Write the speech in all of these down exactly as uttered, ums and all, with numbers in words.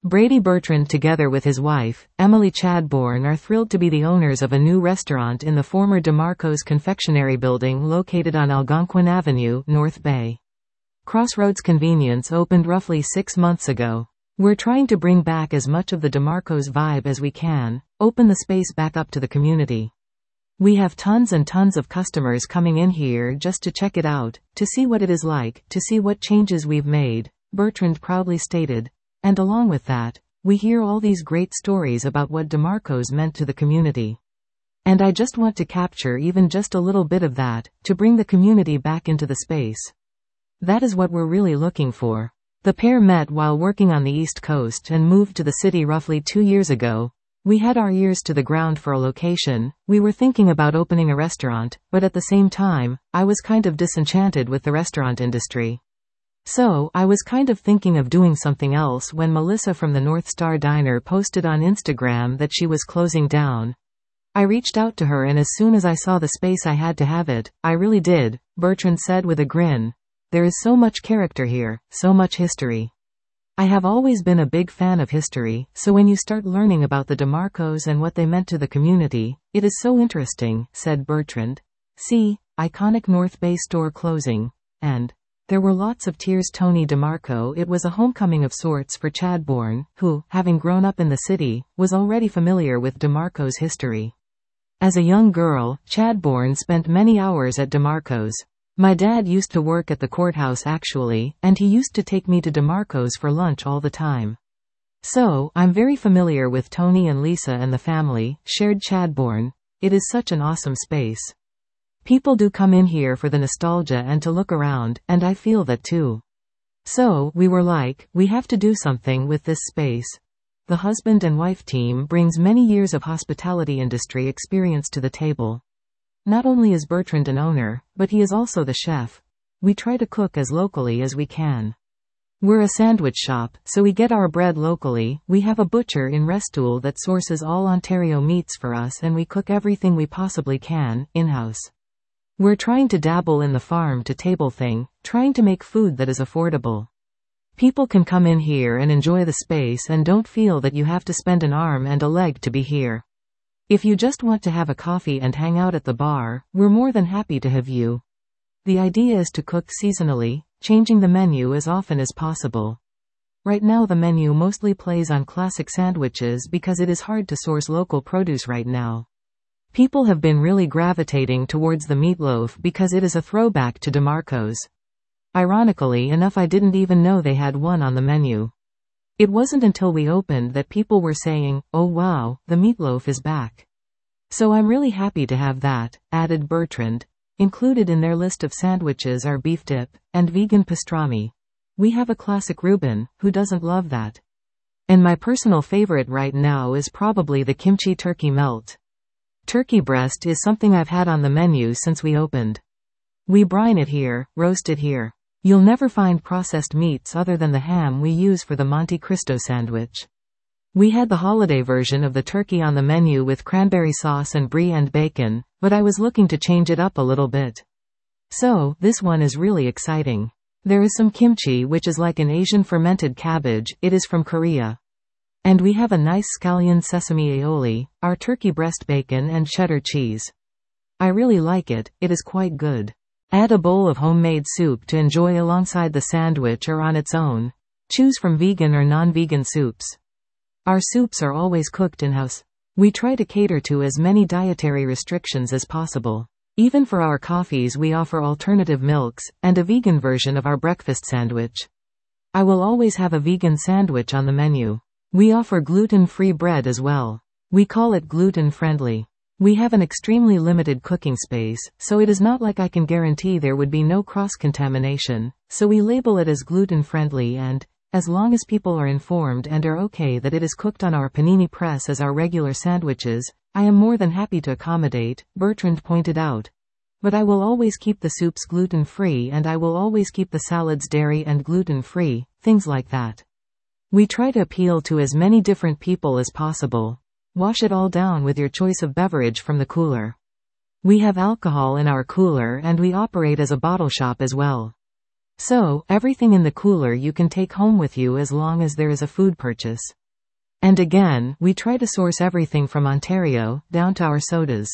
Brady Bertrand together with his wife, Emily Chadbourne, are thrilled to be the owners of a new restaurant in the former DeMarco's confectionery building located on Algonquin Avenue, North Bay. Crossroads Convenience opened roughly six months ago. We're trying to bring back as much of the DeMarco's vibe as we can, open the space back up to the community. We have tons and tons of customers coming in here just to check it out, to see what it is like, to see what changes we've made, Bertrand proudly stated. And along with that, we hear all these great stories about what DeMarco's meant to the community. And I just want to capture even just a little bit of that, to bring the community back into the space. That is what we're really looking for. The pair met while working on the East Coast and moved to the city roughly two years ago. We had our ears to the ground for a location. We were thinking about opening a restaurant, but at the same time, I was kind of disenchanted with the restaurant industry. So, I was kind of thinking of doing something else when Melissa from the North Star Diner posted on Instagram that she was closing down. I reached out to her, and as soon as I saw the space I had to have it, I really did, Bertrand said with a grin. There is so much character here, so much history. I have always been a big fan of history, so when you start learning about the DeMarco's and what they meant to the community, it is so interesting, said Bertrand. See, iconic North Bay store closing. And there were lots of tears. Tony DeMarco. It was a homecoming of sorts for Chadbourne, who, having grown up in the city, was already familiar with DeMarco's history. As a young girl, Chadbourne spent many hours at DeMarco's. My dad used to work at the courthouse actually, and he used to take me to DeMarco's for lunch all the time. So, I'm very familiar with Tony and Lisa and the family, shared Chadbourne. It is such an awesome space. People do come in here for the nostalgia and to look around, and I feel that too. So, we were like, we have to do something with this space. The husband and wife team brings many years of hospitality industry experience to the table. Not only is Bertrand an owner, but he is also the chef. We try to cook as locally as we can. We're a sandwich shop, so we get our bread locally. We have a butcher in Restoule that sources all Ontario meats for us, and we cook everything we possibly can, in-house. We're trying to dabble in the farm-to-table thing, trying to make food that is affordable. People can come in here and enjoy the space and don't feel that you have to spend an arm and a leg to be here. If you just want to have a coffee and hang out at the bar, we're more than happy to have you. The idea is to cook seasonally, changing the menu as often as possible. Right now the menu mostly plays on classic sandwiches because it is hard to source local produce right now. People have been really gravitating towards the meatloaf because it is a throwback to DeMarco's. Ironically enough, I didn't even know they had one on the menu. It wasn't until we opened that people were saying, "Oh wow, the meatloaf is back." So I'm really happy to have that, added Bertrand. Included in their list of sandwiches are beef dip and vegan pastrami. We have a classic Reuben, who doesn't love that? And my personal favorite right now is probably the kimchi turkey melt. Turkey breast is something I've had on the menu since we opened. We brine it here, roast it here. You'll never find processed meats other than the ham we use for the Monte Cristo sandwich. We had the holiday version of the turkey on the menu with cranberry sauce and brie and bacon, but I was looking to change it up a little bit. So, this one is really exciting. There is some kimchi, which is like an Asian fermented cabbage. It is from Korea. And we have a nice scallion sesame aioli, our turkey breast bacon and cheddar cheese. I really like it, it is quite good. Add a bowl of homemade soup to enjoy alongside the sandwich or on its own. Choose from vegan or non-vegan soups. Our soups are always cooked in-house. We try to cater to as many dietary restrictions as possible. Even for our coffees we offer alternative milks, and a vegan version of our breakfast sandwich. I will always have a vegan sandwich on the menu. We offer gluten-free bread as well. We call it gluten-friendly. We have an extremely limited cooking space, so it is not like I can guarantee there would be no cross-contamination, so we label it as gluten-friendly and, as long as people are informed and are okay that it is cooked on our panini press as our regular sandwiches, I am more than happy to accommodate, Bertrand pointed out. But I will always keep the soups gluten-free and I will always keep the salads dairy and gluten-free, things like that. We try to appeal to as many different people as possible. Wash it all down with your choice of beverage from the cooler. We have alcohol in our cooler and we operate as a bottle shop as well. So, everything in the cooler you can take home with you as long as there is a food purchase. And again, we try to source everything from Ontario, down to our sodas.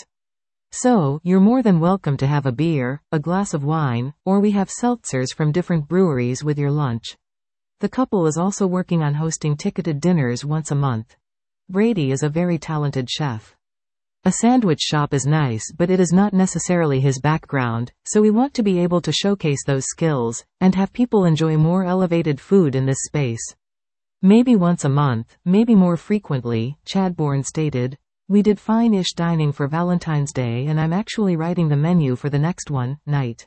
So, you're more than welcome to have a beer, a glass of wine, or we have seltzers from different breweries with your lunch. The couple is also working on hosting ticketed dinners once a month. Brady is a very talented chef. A sandwich shop is nice, but it is not necessarily his background, so we want to be able to showcase those skills, and have people enjoy more elevated food in this space. Maybe once a month, maybe more frequently, Chadbourne stated. We did fine-ish dining for Valentine's Day and I'm actually writing the menu for the next one, night.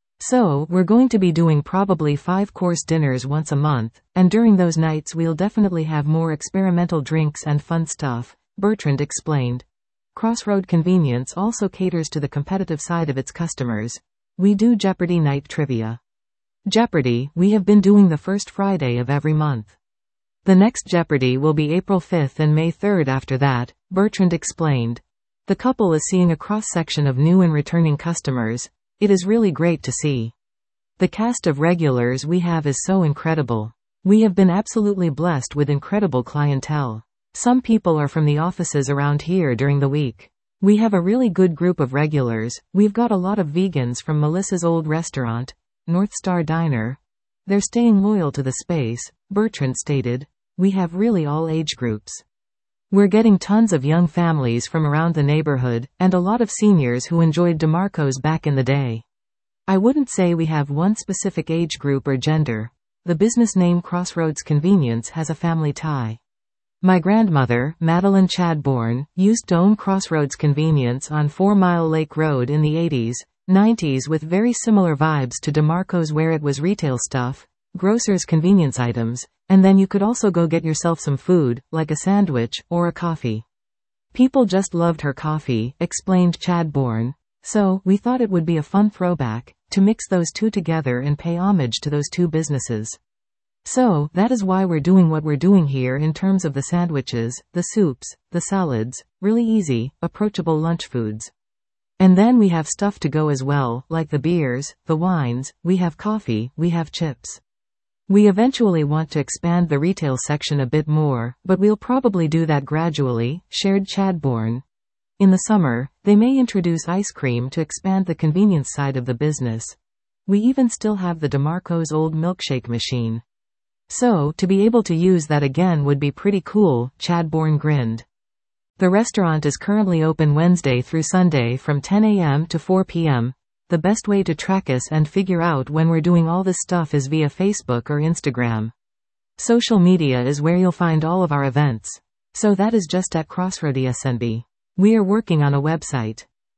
So, we're going to be doing probably five-course dinners once a month, and during those nights we'll definitely have more experimental drinks and fun stuff, Bertrand explained. Crossroad Convenience also caters to the competitive side of its customers. We do Jeopardy night trivia. Jeopardy, we have been doing the first Friday of every month. The next Jeopardy will be April fifth and May third after that, Bertrand explained. The couple is seeing a cross-section of new and returning customers. It is really great to see. The cast of regulars we have is so incredible. We have been absolutely blessed with incredible clientele. Some people are from the offices around here during the week. We have a really good group of regulars. We've got a lot of vegans from Melissa's old restaurant, North Star Diner. They're staying loyal to the space, Bertrand stated. We have really all age groups. We're getting tons of young families from around the neighborhood, and a lot of seniors who enjoyed DeMarco's back in the day. I wouldn't say we have one specific age group or gender. The business name Crossroads Convenience has a family tie. My grandmother, Madeline Chadbourne, used to own Crossroads Convenience on Four Mile Lake Road in the eighties, nineties with very similar vibes to DeMarco's where it was retail stuff, grocers' convenience items, and then you could also go get yourself some food, like a sandwich, or a coffee. People just loved her coffee, explained Chadbourne. So, we thought it would be a fun throwback, to mix those two together and pay homage to those two businesses. So, that is why we're doing what we're doing here in terms of the sandwiches, the soups, the salads, really easy, approachable lunch foods. And then we have stuff to go as well, like the beers, the wines, we have coffee, we have chips. We eventually want to expand the retail section a bit more, but we'll probably do that gradually, shared Chadbourne. In the summer, they may introduce ice cream to expand the convenience side of the business. We even still have the DeMarco's old milkshake machine. So, to be able to use that again would be pretty cool, Chadbourne grinned. The restaurant is currently open Wednesday through Sunday from ten a m to four p m The best way to track us and figure out when we're doing all this stuff is via Facebook or Instagram. Social media is where you'll find all of our events. So that is just at Crossroads S N B. We are working on a website.